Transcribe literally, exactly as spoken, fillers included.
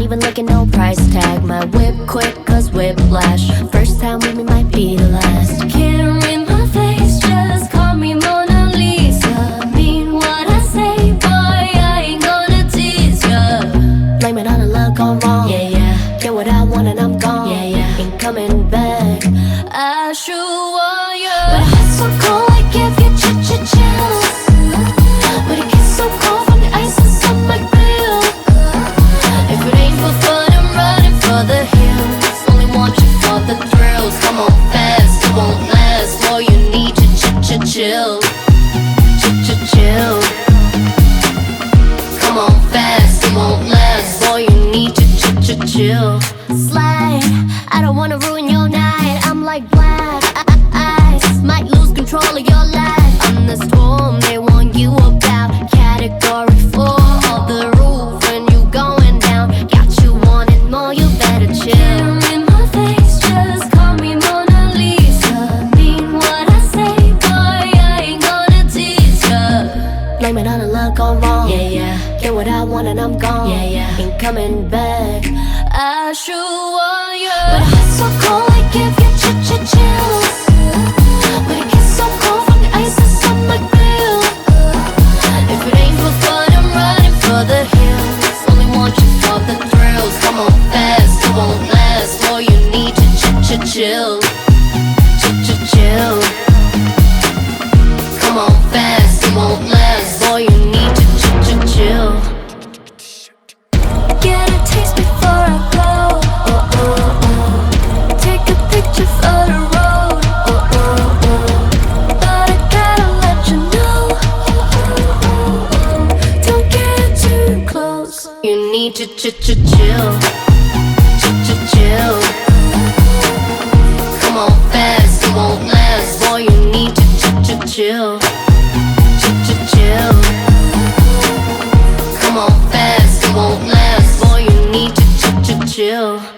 even looking, no price tag. My whip quick, cause whiplash. First time with me might be the last. Can't read my face, just call me Mona Lisa. Mean what I say, boy, I ain't gonna tease ya. Blame it on the luck gone wrong, yeah, yeah. Get what I want and I'm gone, yeah, yeah. Ain't coming back, I sure want you. But heart's so cold, I give you ch-ch-chills. But it gets so cold from the ice is on my grill. If it ain't for fun, I'm running for the hills. Only want you for the thrills. Come on fast, it won't last. All you need to ch-ch-chill, ch-ch-chill. Come on fast, it won't last. All you need to ch-ch-chill. Slide, I don't wanna ruin your night. I'm like black ice, might lose control of your life. I'm the storm they warn you about. Category four of the roof when you going down. Got you wanting more, you better chill. Can't read my face, just call me Mona Lisa. Mean what I say, boy, I ain't gonna tease ya. Blame it on the luck gone wrong, yeah, yeah. Get what I want and I'm gone, yeah, yeah. Ain't coming back, I sure want you. But heart's so cold, I give you ch-ch-chills. But it gets so cold from the ice is on my grill. If it ain't for fun, I'm running for the hills. Only want you for the thrills. Come on fast, it won't last. All you need to ch-ch-chill, ch-ch-chill. Come on fast, it won't last. All you need to ch-ch-chill. Get a taste before I go. Oh, oh, oh. Take a picture for the road. Oh, oh, oh. But I gotta let you know. Don't get too close. You need to ch-ch-chill, ch-ch-chill. Come on fast, it won't last. All you need to ch-ch-chill, ch-ch-chill. Come on fast, it won't last. All you need to ch-ch-chill.